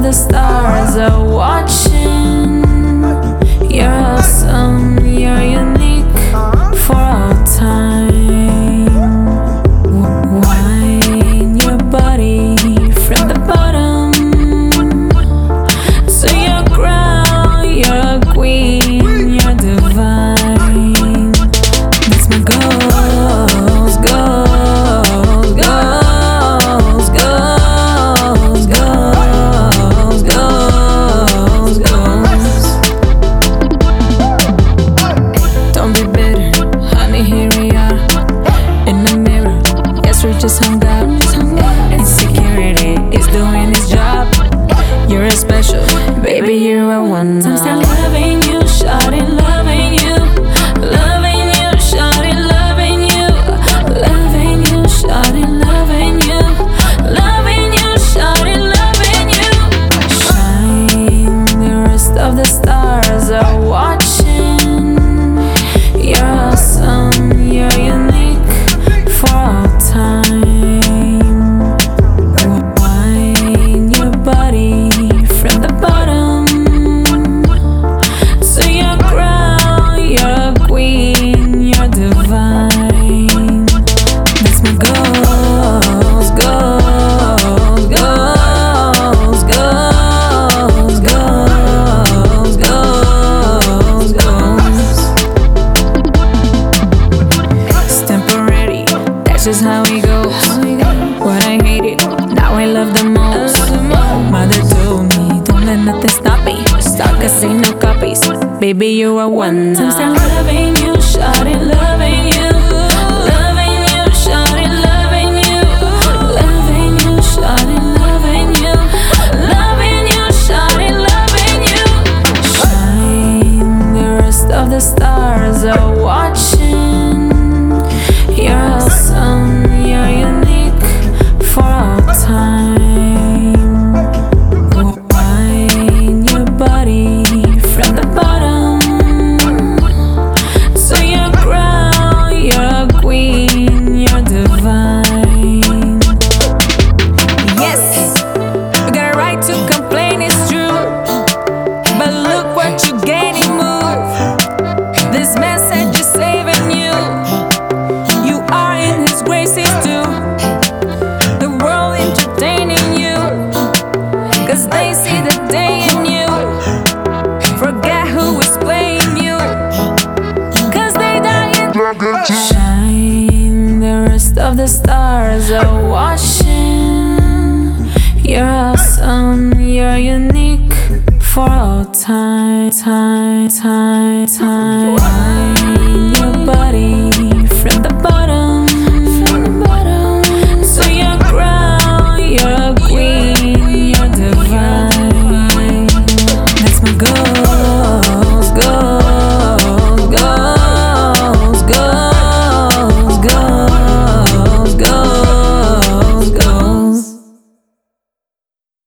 the stars are watching. You're awesome, you're unique for all time. Wind your body from the bottom. So you're a crown, you're a queen, you're divine. That's my goals, goals, goals, goals, goals, goals, goals. Don't be bitter, honey, here we are in the mirror. Yes, we just hung out. Insecurity is doing its job. You're a special, baby, you're a one. I'm still loving you, shawty, loving you, loving you, shawty, loving you, loving you, shawty, loving you, loving you, shawty, loving you. Shine, the rest of the stars are watching. You're awesome, you're unique for all time. Wind your body from the bottom. So you're a crown, you're a queen, you're divine. That's my goals, goals, goals, goals, goals, goals, goals. It's temporary, that's just how it goes. What I hated, now I love the most. Mother told me, don't let nothing stop me. Stalkers ain't no copies, baby, you are one. I'm still loving you, shawty, loving you, loving you, shawty, loving you, loving you, shawty, loving you, loving you, shawty, loving you. Shine, the rest of the stars are watching. You're awesome, you're unique for all time. Wind your body from the bottom. So you're a crown, you're a queen, you're divine. Yes, you got a right to complain, it's true. But look what you gaining, move. This message is saving you. You are in his graces too. The world entertaining you, cause they see the day in you. Forget who is playing you, cause they die in. Shine, the rest of the stars are watching. You're awesome, you're unique for all time, time, time, time. Wind your body from the bottom.